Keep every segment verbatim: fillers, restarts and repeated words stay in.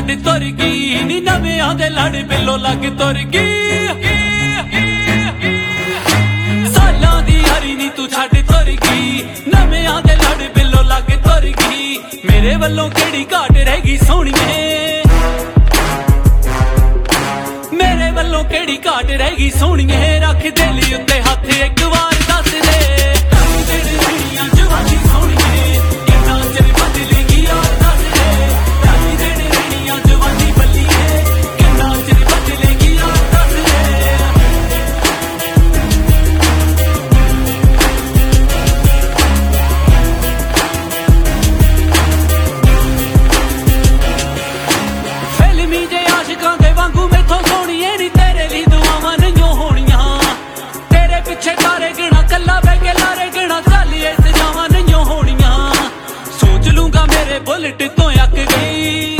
छड़ तुर गई नी नवियां दे लड़ बिलो लग तुर गई सालां दी यारी नी तू छड़ तुर गई नवियां दे लड़ बिलो लग तुर गई मेरे वल्लों केड़ी घाट रह गई सोहणीए मेरे वल्लों केड़ी घाट रह गई सोहणीए रख दिल उत्ते हथ एक बार दस दे जवानी सोहणीए किन्ना चिर बदलेगी यार दस दे ढाई दिन रहनियां जवानी बल्लीए किन्ना चिर बदलेगी यार दस दे फिल्मी जे आशिकां दे वांगू मैथों सोहणीए नी तेरे ली दुआवां नहीं होणियां तेरे पिछे तारे गिणा कल्ला बह के लारे गिणा चालिए सजावां नहीं होणियां सोच लूंगा मेरे बुलेट तो अक गई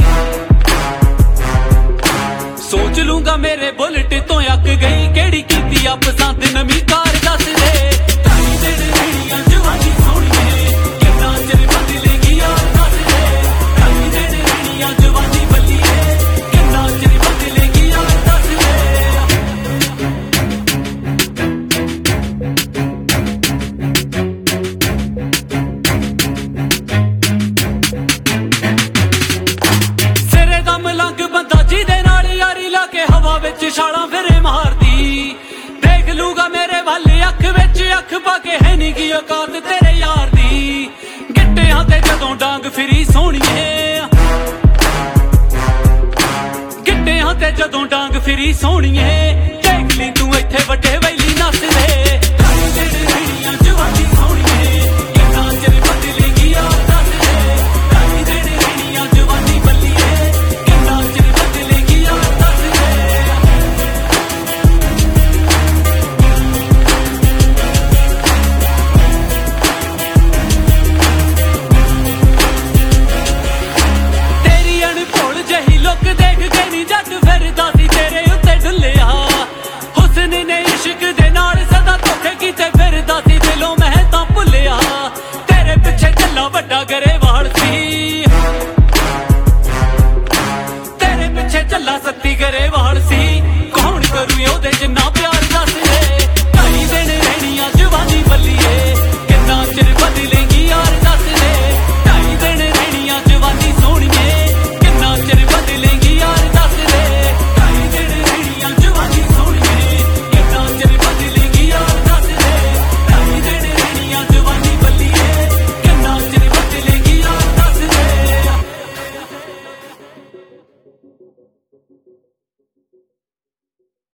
सोच लूंगा मेरे बुलेट तो अक गई केड़ी कीती आ पसंद नवीं कार दस दे ढाई दिन रहनियां जवानी सोहणीए किन्ना चिर बदलेगी यार दस दे ढाई दिन रहनियां जवानी बल्लीए किन्ना चिर बदलेगी यार दस दे सिरे दा मलंग बंदा जिहदे नाल यारी ला के हवा विच छालां फिरे मारदी देख लूगा मेरे वल अख विच अख पा के है नी गी औकात तेरे यार दी गिट्टियां ते जदों डांग फिरी सोहणीए गिट्टियां ते जदों डांग फिरी सोहणीए देख ली तू इत्थे वड्डे वैली नस दे ढाई दिन रहनियां जवानी सोहणीए किन्ना चिर बदलेगी यार दस दे ढाई दिन रहनियां जवानी बल्लीए किन्ना चिर बदलेगी यार दस दे तेरी अणभोल जही लुक देख के नी जट फिरदा सी तेरे उत्ते डुल्लिया हुस्न ने इश्क दे नाल सदा धोखे कीते फिरदा सी दिलों मैं तां भुल्लिया तेरे पिछे चला वड्डा गरेवाल सी तेरे पिछे चला सत्ती गरेवाल